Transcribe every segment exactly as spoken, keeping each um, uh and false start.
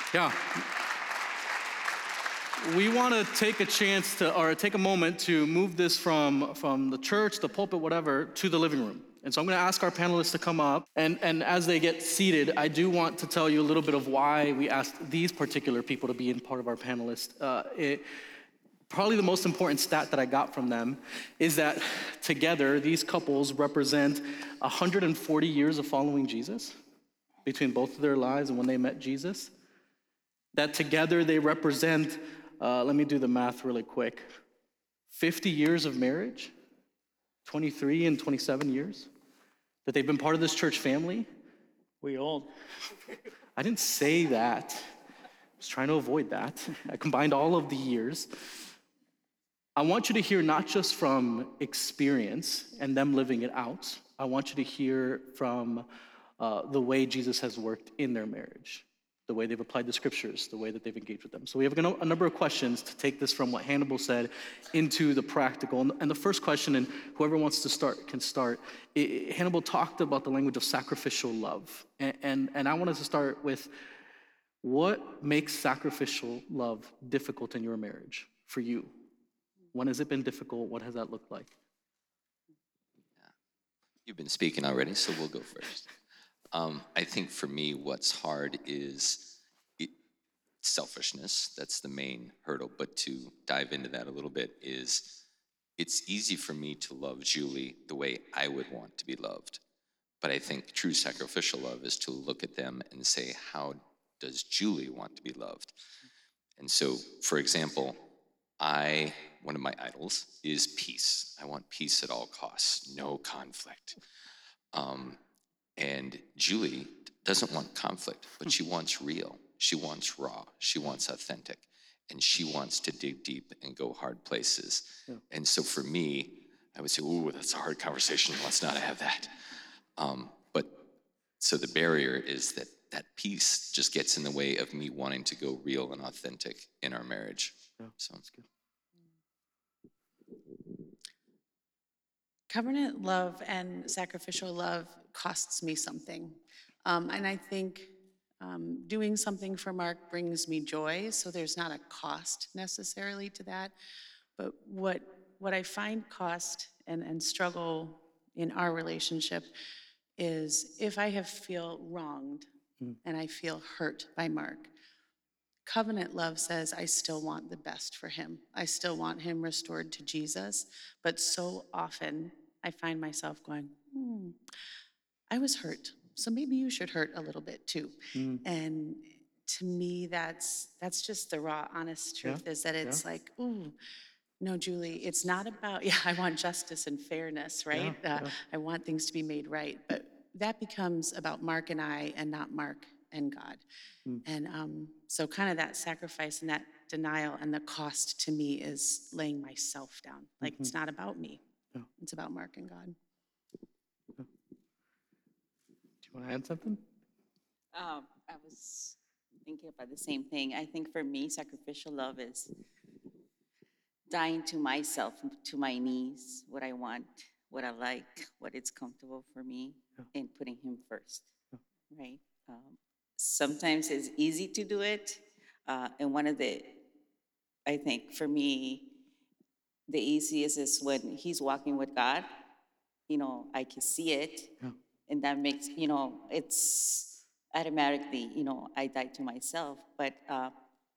Yeah. We want to take a chance to, or take a moment to move this from, from the church, the pulpit, whatever, to the living room. And so I'm going to ask our panelists to come up. And, and as they get seated, I do want to tell you a little bit of why we asked these particular people to be in part of our panelists. Uh, it, probably the most important stat that I got from them is that together, these couples represent one hundred forty years of following Jesus between both of their lives and when they met Jesus. That together they represent, uh, let me do the math really quick, fifty years of marriage, twenty-three and twenty-seven years, that they've been part of this church family. We old. I didn't say that. I was trying to avoid that. I combined all of the years. I want you to hear not just from experience and them living it out. I want you to hear from uh, the way Jesus has worked in their marriage, the way they've applied the scriptures, the way that they've engaged with them. So we have a number of questions to take this from what Hannibal said into the practical. And the first question, and whoever wants to start can start, it, Hannibal talked about the language of sacrificial love. And, and, and I wanted to start with, what makes sacrificial love difficult in your marriage for you? When has it been difficult? What has that looked like? You've been speaking already, so we'll go first. Um, I think for me, what's hard is it, selfishness. That's the main hurdle. But to dive into that a little bit is, it's easy for me to love Julie the way I would want to be loved. But I think true sacrificial love is to look at them and say, how does Julie want to be loved? And so, for example, I, one of my idols is peace. I want peace at all costs, no conflict. Um, and Julie doesn't want conflict, but she wants real. She wants raw. She wants authentic. And she wants to dig deep and go hard places. Yeah. And so for me, I would say, ooh, that's a hard conversation. Let's not have that. Um, but so the barrier is that that peace just gets in the way of me wanting to go real and authentic in our marriage. Yeah, so that's good. Covenant love and sacrificial love costs me something. Um, and I think um, doing something for Mark brings me joy, so there's not a cost necessarily to that. But what what I find cost and, and struggle in our relationship is if I have feel wronged mm. and I feel hurt by Mark. Covenant love says I still want the best for him. I still want him restored to Jesus. But so often I find myself going, hmm, I was hurt. So maybe you should hurt a little bit too. Mm. And to me, that's that's just the raw, honest truth yeah. is that it's yeah. like, ooh, no, Julie, it's not about, yeah, I want justice and fairness, right? Yeah, uh, yeah. I want things to be made right. But that becomes about Mark and I and not Mark and God. Mm. And um, so kind of that sacrifice and that denial and the cost to me is laying myself down. Like mm-hmm. it's not about me. Yeah. It's about Mark and God. Yeah. Do you want to add something? Um, I was thinking about the same thing. I think for me, sacrificial love is dying to myself, to my needs, what I want, what I like, what is comfortable for me, yeah. and putting him first, yeah. right? Um, sometimes it's easy to do it. Uh, and one of the, I think for me, the easiest is when he's walking with God, you know, I can see it. Yeah. And that makes, you know, it's automatically, you know, I die to myself. But uh,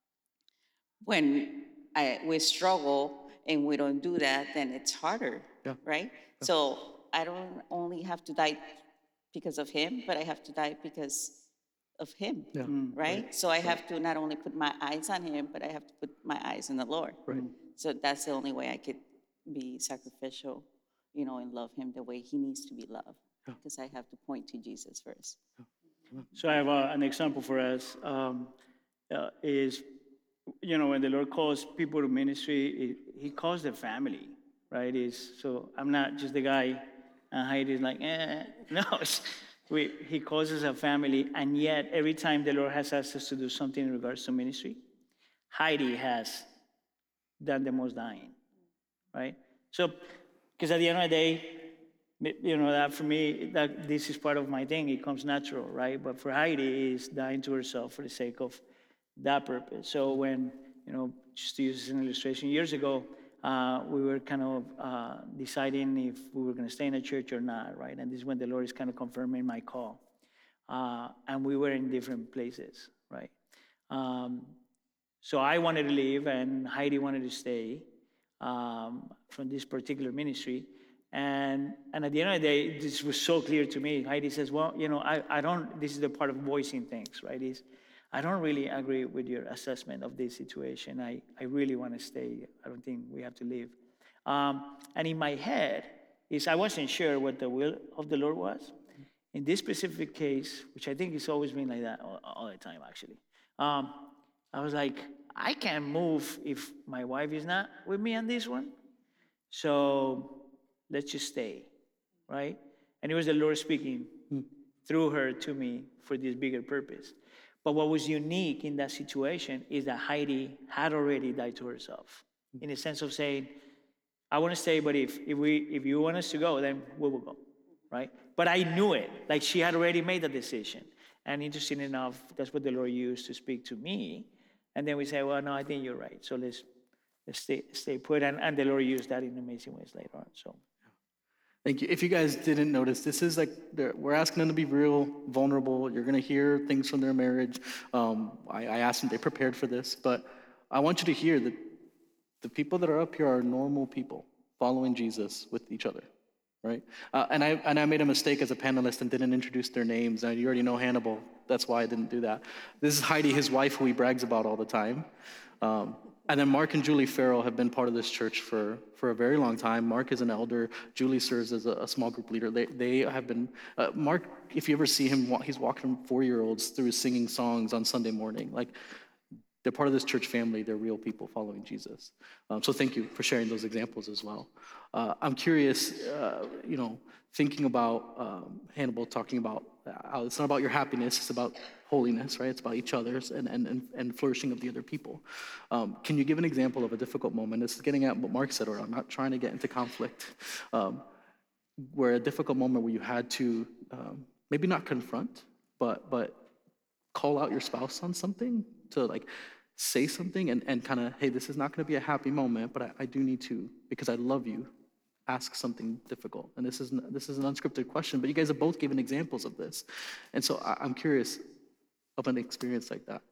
when I, we struggle and we don't do that, then it's harder, yeah. right? Yeah. So I don't only have to die because of him, but I have to die because of him, yeah. right? right? So I have to not only put my eyes on him, but I have to put my eyes on the Lord. Right. So that's the only way I could be sacrificial, you know, and love him the way he needs to be loved, yeah. because I have to point to Jesus first. Yeah. So I have uh, an example for us, um, uh, is, you know, when the Lord calls people to ministry, it, he calls the family, right? Is so I'm not just the guy, and Heidi's like, eh, no, we, he calls us a family, and yet every time the Lord has asked us to do something in regards to ministry, Heidi has done the most dying, right? So, because at the end of the day, you know, that for me, that this is part of my thing. It comes natural, right? But for Heidi, it's dying to herself for the sake of that purpose. So when, you know, just to use as an illustration, years ago, uh, we were kind of uh, deciding if we were going to stay in a church or not, right? And this is when the Lord is kind of confirming my call. Uh, and we were in different places, right? Um, so I wanted to leave, and Heidi wanted to stay um, from this particular ministry. And and at the end of the day, this was so clear to me. Heidi says, well, you know, I, I don't, this is the part of voicing things, right? Is I don't really agree with your assessment of this situation. I, I really want to stay. I don't think we have to leave. Um, and in my head, is I wasn't sure what the will of the Lord was. In this specific case, which I think it's always been like that all, all the time, actually, um, I was like, I can't move if my wife is not with me on this one. So let's just stay, right? And it was the Lord speaking through her to me for this bigger purpose. But what was unique in that situation is that Heidi had already died to herself, in the sense of saying, I want to stay, but if, if, we, if you want us to go, then we will go, right? But I knew it, like she had already made the decision. And interesting enough, that's what the Lord used to speak to me. And then we say, well, no, I think you're right. So let's, let's stay, stay put. And, and the Lord used that in amazing ways later on, so. Thank you. If you guys didn't notice, this is like, they're- we're asking them to be real, vulnerable. You're going to hear things from their marriage. Um, I, I asked them, they prepared for this, but I want you to hear that the people that are up here are normal people following Jesus with each other, right? Uh, and I and I made a mistake as a panelist and didn't introduce their names. And you already know Hannibal. That's why I didn't do that. This is Heidi, his wife, who he brags about all the time. Um, And then Mark and Julie Farrell have been part of this church for, for a very long time. Mark is an elder. Julie serves as a, a small group leader. They they have been, uh, Mark, if you ever see him, wa- he's walking four-year-olds through singing songs on Sunday morning. Like, they're part of this church family. They're real people following Jesus. Um, so thank you for sharing those examples as well. Uh, I'm curious, uh, you know, thinking about um, Hannibal talking about how it's not about your happiness, it's about holiness, right? It's about each other's and, and, and, and flourishing of the other people. Um, can you give an example of a difficult moment? This is getting at what Mark said, or I'm not trying to get into conflict, um, where a difficult moment where you had to um, maybe not confront, but but call out your spouse on something, to like say something and, and kind of, hey, this is not going to be a happy moment, but I, I do need to, because I love you, ask something difficult. And this is n- this is an unscripted question, but you guys have both given examples of this. And so I, I'm curious of an experience like that.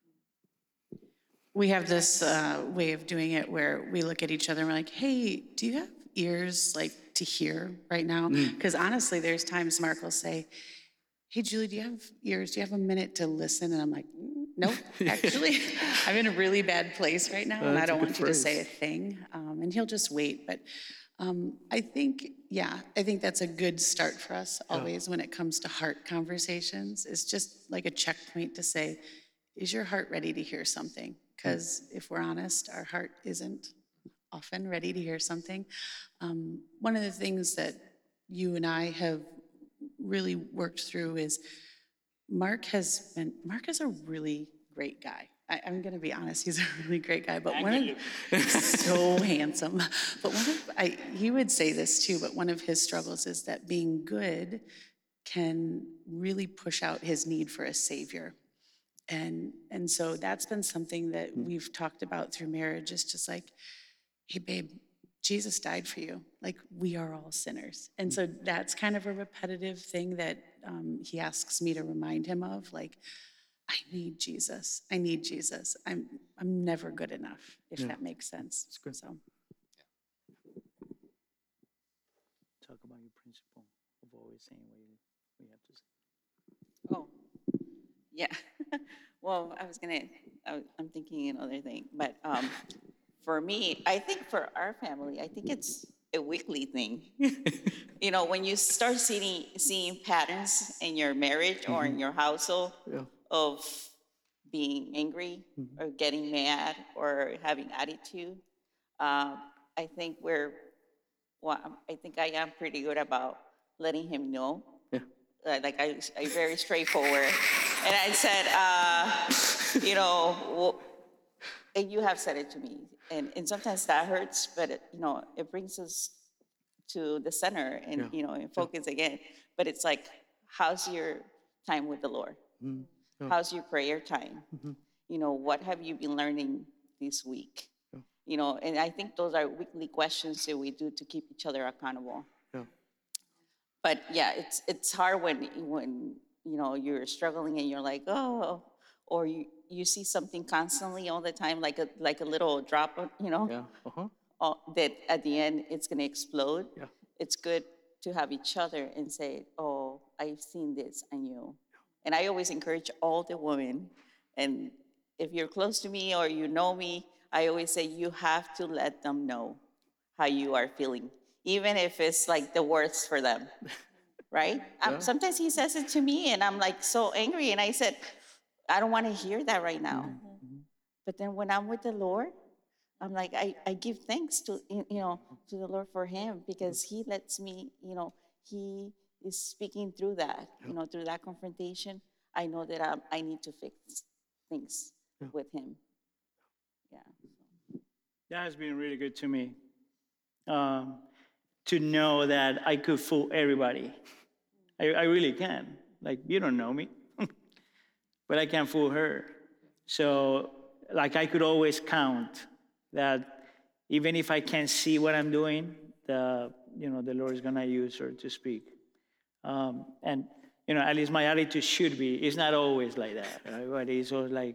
We have this uh, way of doing it where we look at each other and we're like, hey, do you have ears like to hear right now? Because honestly, there's times Mark will say, hey, Julie, do you have ears? Do you have a minute to listen? And I'm like, "Mm, nope, actually, I'm in a really bad place right now, and I That's a don't good want you to phrase. say a thing. Um, and he'll just wait. But um, I think, yeah, I think that's a good start for us always when it comes to heart conversations. It's just like a checkpoint to say, is your heart ready to hear something? Because if we're honest, our heart isn't often ready to hear something. Um, one of the things that you and I have really worked through is Mark has been, Mark is a really great guy. I, I'm gonna be honest, he's a really great guy, but one of, so handsome. But one of, I, he would say this too, but one of his struggles is that being good can really push out his need for a savior. And, and so that's been something that we've talked about through marriage. It's just like, hey, babe, Jesus died for you. Like, we are all sinners. And so that's kind of a repetitive thing that um, he asks me to remind him of. Like, I need Jesus. I need Jesus. I'm I'm never good enough, if Yeah. that makes sense. That's good. So Talk about your principle of always saying what you, what you have to say. Oh, yeah. Well, I was gonna, I was- I'm thinking another thing, but um, for me, I think for our family, I think it's a weekly thing. You know, when you start seeing, seeing patterns in your marriage or in your household Yeah. of being angry or getting mad or having attitude, uh, I think we're, well, I'm- I think I am pretty good about letting him know. Yeah. Uh, Like I, I very straightforward. And I said, uh, you know, well, and you have said it to me. And, and sometimes that hurts, but it, you know, it brings us to the center and, Yeah. you know, and focus again. But it's like, how's your time with the Lord? Yeah. How's your prayer time? you know, what have you been learning this week? You know, and I think those are weekly questions that we do to keep each other accountable. Yeah. But yeah, it's it's hard when when you know you're struggling and you're like, oh, or you you see something constantly all the time, like a like a little drop, of, you know, Yeah. Uh-huh. uh, that at the end it's gonna explode. Yeah. It's good to have each other and say, oh, I've seen this and you. And I always encourage all the women, and if you're close to me or you know me, I always say you have to let them know how you are feeling, even if it's like the worst for them, right? Um, sometimes he says it to me and I'm like so angry and I said, I don't want to hear that right now. But then when I'm with the Lord, I'm like, I, I give thanks to, you know, to the Lord for him because he lets me, you know, he is speaking through that, you know, through that confrontation. I know that I'm, I need to fix things with him. Yeah. That has been really good to me. Um, to know that I could fool everybody. I, I really can. Like, you don't know me, but I can't fool her. So, like, I could always count that even if I can't see what I'm doing, the, you know, the Lord is gonna use her to speak. Um, and, you know, at least my attitude should be, it's not always like that, right? But it's always like,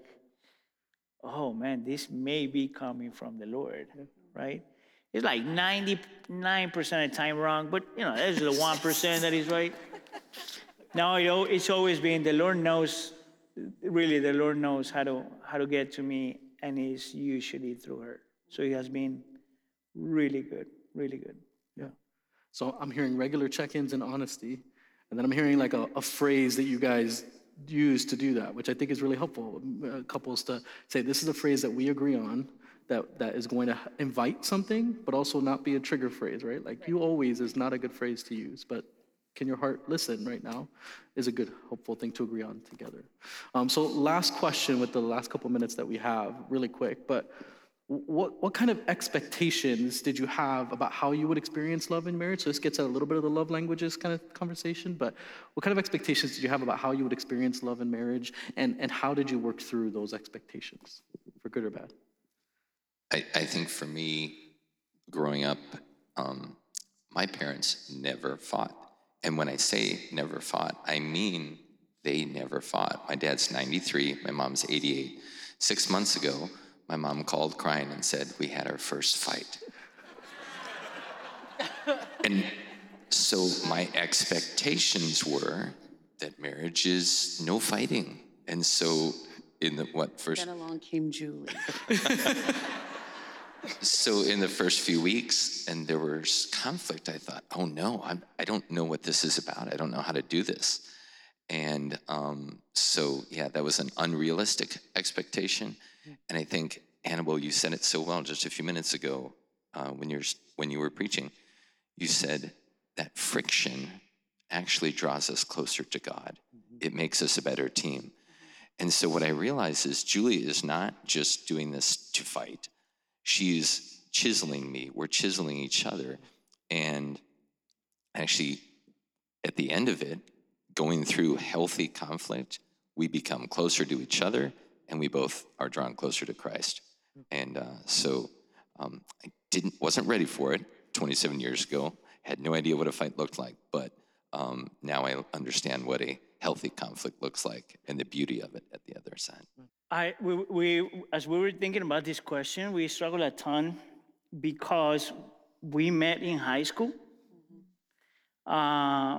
oh man, this may be coming from the Lord, right? It's like ninety-nine percent of the time wrong, but you know, there's the one percent that is right. No, you know, it's always been, the Lord knows, really the Lord knows how to how to get to me, and it's usually through her. So it has been really good, really good. Yeah. So I'm hearing regular check-ins and honesty, and then I'm hearing like a, a phrase that you guys use to do that, which I think is really helpful. Uh, couples to say, this is a phrase that we agree on, that, that is going to invite something, but also not be a trigger phrase, right? Like right. You always is not a good phrase to use, but can your heart listen right now is a good, helpful thing to agree on together. Um, so last question with the last couple minutes that we have, really quick, but what what kind of expectations did you have about how you would experience love in marriage? So this gets at a little bit of the love languages kind of conversation, but what kind of expectations did you have about how you would experience love in marriage, and, and how did you work through those expectations, for good or bad? I, I think for me, growing up, um, my parents never fought. And when I say never fought, I mean they never fought. My dad's ninety-three, my mom's eighty-eight. Six months ago, my mom called crying and said, we had our first fight. And so my expectations were that marriage is no fighting. And so in the, what, first? Then along came Julie. So in the first few weeks, and there was conflict, I thought, oh no, I'm, I don't know what this is about. I don't know how to do this. And um, so, yeah, that was an unrealistic expectation. And I think, Annabelle, you said it so well just a few minutes ago uh, when, you're, when you were preaching. You said that friction actually draws us closer to God. It makes us a better team. And so what I realize is Julie is not just doing this to fight. She's chiseling me. We're chiseling each other. And actually, at the end of it, going through healthy conflict, we become closer to each other, and we both are drawn closer to Christ. And uh, so um, I didn't, wasn't ready for it twenty-seven years ago, had no idea what a fight looked like, but um, now I understand what a healthy conflict looks like and the beauty of it at the other side. I, we, we, as we were thinking about this question, we struggled a ton because we met in high school. Uh,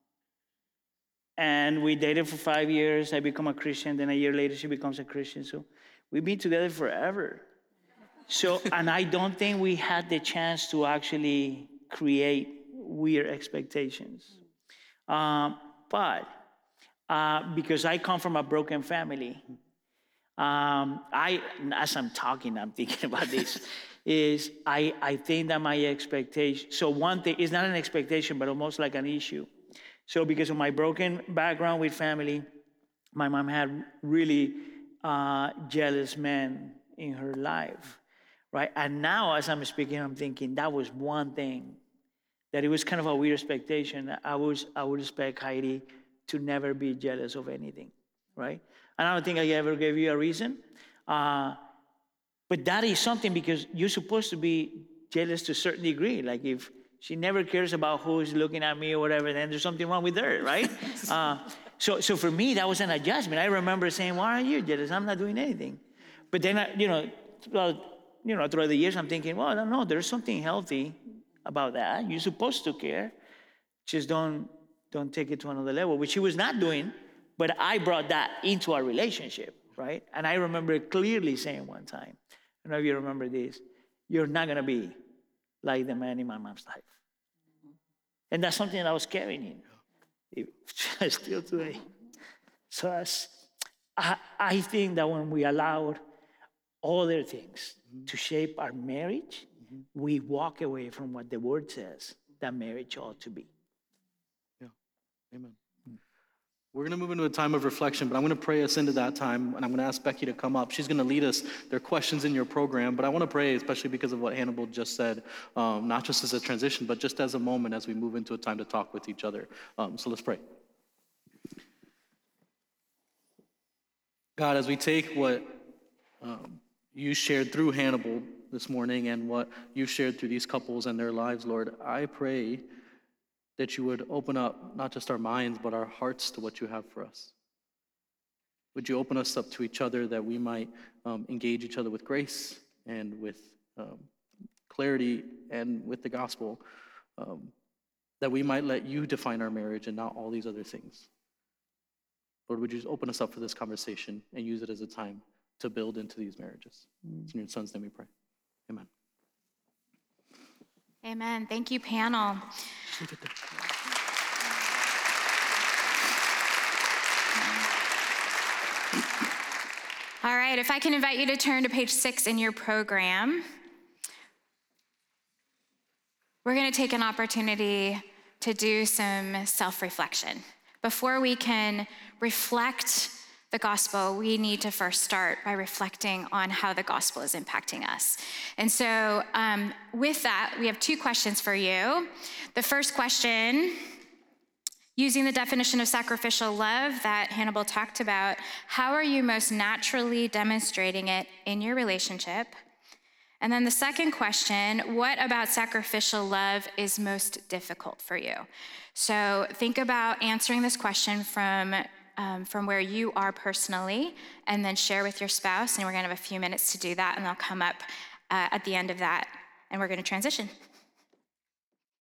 and we dated for five years. I become a Christian. Then a year later, she becomes a Christian. So we've been together forever. So, and I don't think we had the chance to actually create weird expectations. Um, but uh, because I come from a broken family, Um, I, as I'm talking, I'm thinking about this, is I, I think that my expectation, so one thing, it's not an expectation, but almost like an issue. So because of my broken background with family, my mom had really uh, jealous men in her life, right? And now as I'm speaking, I'm thinking that was one thing, that it was kind of a weird expectation. I was, I would expect Heidi to never be jealous of anything, right? And I don't think I ever gave you a reason. Uh, but that is something because you're supposed to be jealous to a certain degree. Like if she never cares about who's looking at me or whatever, then there's something wrong with her, right? uh, so, so for me, that was an adjustment. I remember saying, why are you jealous? I'm not doing anything. But then, I, you know, well, you know, throughout the years, I'm thinking, well, I don't know, there's something healthy about that. You're supposed to care. Just don't, don't take it to another level, which she was not doing, but I brought that into our relationship, right? And I remember clearly saying one time, I don't know if you remember this, you're not gonna be like the man in my mom's life. And that's something that I was carrying in, still today. So as, I, I think that when we allowed other things mm-hmm. to shape our marriage, mm-hmm. we walk away from what the word says that marriage ought to be. Yeah, amen. We're going to move into a time of reflection, but I'm going to pray us into that time, and I'm going to ask Becky to come up. She's going to lead us. There are questions in your program, but I want to pray, especially because of what Hannibal just said, um, not just as a transition, but just as a moment as we move into a time to talk with each other. Um, so let's pray. God, as we take what um, you shared through Hannibal this morning and what you shared through these couples and their lives, Lord, I pray that you would open up not just our minds, but our hearts to what you have for us. Would you open us up to each other that we might um, engage each other with grace and with um, clarity and with the gospel, um, that we might let you define our marriage and not all these other things. Lord, would you just open us up for this conversation and use it as a time to build into these marriages. Mm. It's in your son's name we pray. Amen. Amen. Thank you, panel. All right, if I can invite you to turn to page six in your program. We're going to take an opportunity to do some self-reflection. Before we can reflect the gospel, we need to first start by reflecting on how the gospel is impacting us. And so um, with that, we have two questions for you. The first question, using the definition of sacrificial love that Hannibal talked about, how are you most naturally demonstrating it in your relationship? And then the second question, what about sacrificial love is most difficult for you? So think about answering this question from Um, from where you are personally, and then share with your spouse, and we're gonna have a few minutes to do that, and they'll come up uh, at the end of that, and we're gonna transition.